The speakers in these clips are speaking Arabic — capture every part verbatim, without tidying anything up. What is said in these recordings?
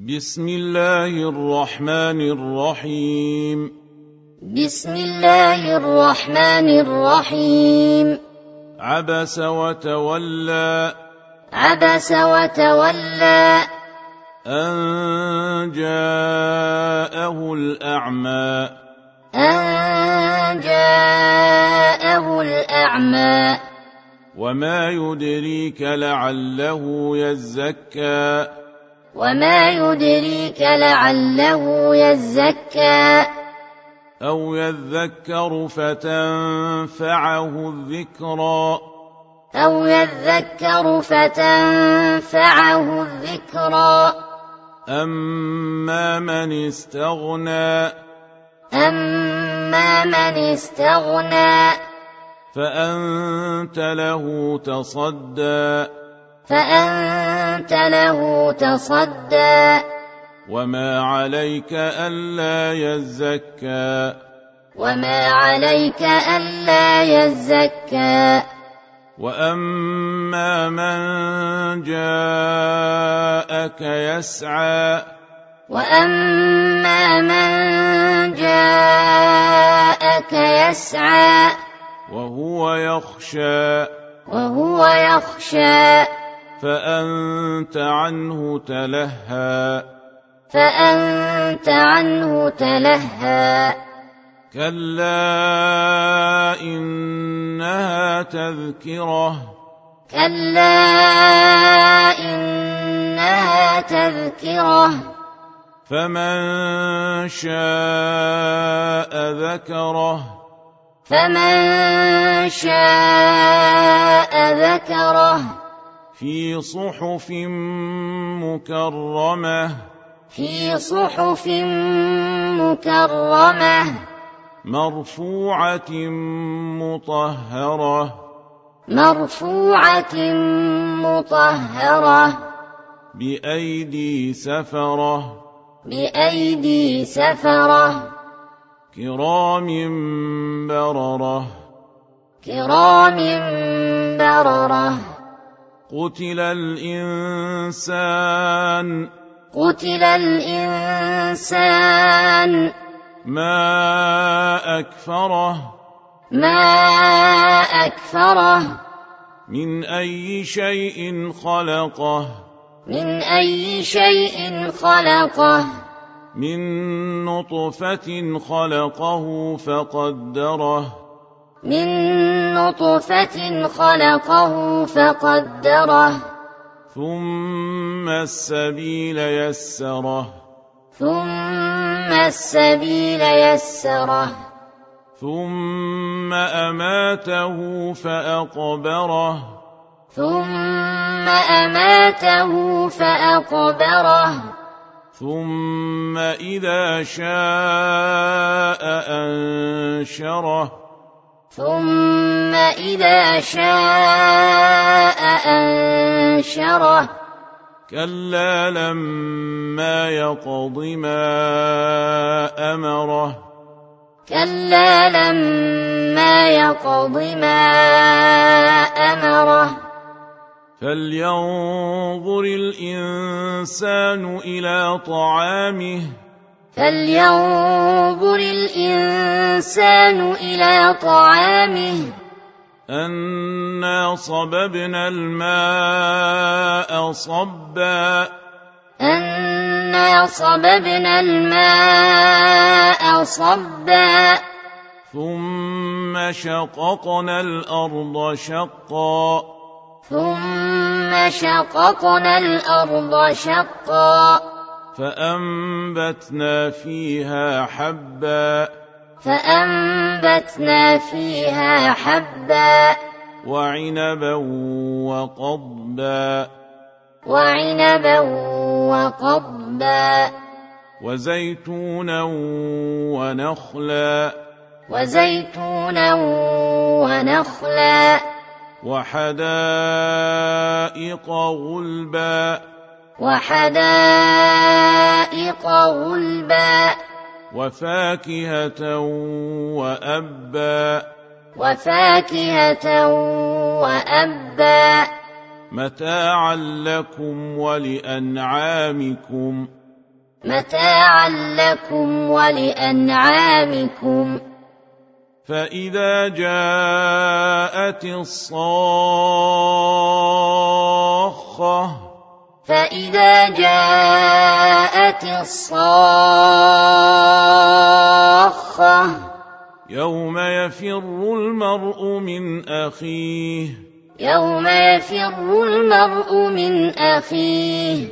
بسم الله الرحمن الرحيم بسم الله الرحمن الرحيم عبس وتولى عبس وتولى أن جاءه الأعمى أن جاءه الأعمى وما يدريك لعله يزكى وما يدريك لعله يزكى أو يذكر فتنفعه الذكرى أو يذكر فتنفعه الذكرى أما من استغنى أما من استغنى فأنت له تصدى فأنت له تصدى وما عليك ألا يزكى وما عليك ألا يزكى وأما من جاءك يسعى وأما من جاءك يسعى وهو يخشى وهو يخشى فأنت عنه تلهى فأنت عنه تلهى كلا إنها تذكرة كلا إنها تذكرة فمن شاء ذكره فمن شاء ذكره في صحف مكرمة في صحف مكرمة مرفوعة مطهرة مرفوعة مطهرة بأيدي سفرة بأيدي سفرة كرام بررة كرام بررة قتل الإنسان قتل الإنسان ما أكفره ما أكفره من أي شيء خلقه من أي شيء خلقه من نطفة خلقه فقدره من نطفة خلقه فقدره ثم السبيل يسره ثم السبيل يسره ثم أماته فأقبره ثم أماته فأقبره ثم إذا شاء أنشره ثم إذا شاء أنشره كلا لما يقض ما أمره كلا لما يقض ما أمره فلينظر الإنسان إلى طعامه فلينظر الإنسان إلى طعامه أنا صببنا الماء صبا أنا صببنا الماء صبا ثم شققنا الأرض شقا ثم شققنا الأرض شقا فأنبتنا فيها حبا فأنبتنا فيها حبا وعنبا وقضبا وعنبا وقضبا وزيتونا ونخلا وزيتونا ونخلا وحدائق غلبا وحدائق غلبا وفاكهة وأبا وفاكهة وأبا متاعا لكم ولأنعامكم متاعا لكم ولأنعامكم. فإذا جاءت الصاخة فإذا جاءت الصاخة يوم يفر المرء من أخيه يوم يفر المرء من أخيه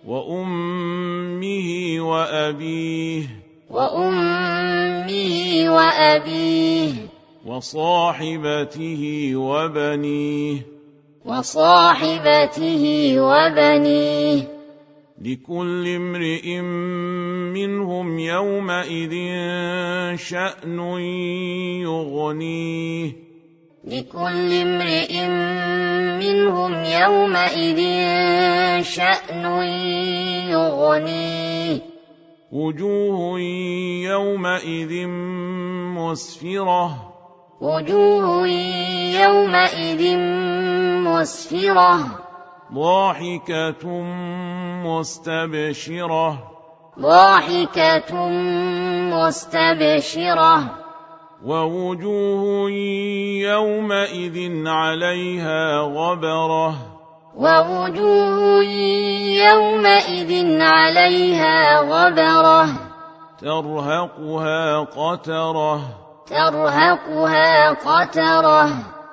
وأمه وأبيه وأمه وأبيه وصاحبته وبنيه وصاحبته وبنيه لكل امرئ منهم يومئذ شأن يغنيه لكل امرئ منهم يومئذ شأن يغنيه وجوه يومئذ مسفرة وجوه يومئذ مسفرة ضاحكة مستبشرة ضاحكة مستبشرة ووجوه يومئذ عليها غبرة ووجوه يومئذ عليها غبرة ترهقها قترة ترهقها قترة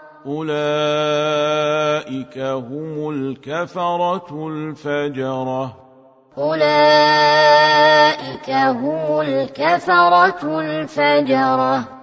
أولئك هم الكفرة الفجرة أولئك هم الكفرة الفجرة.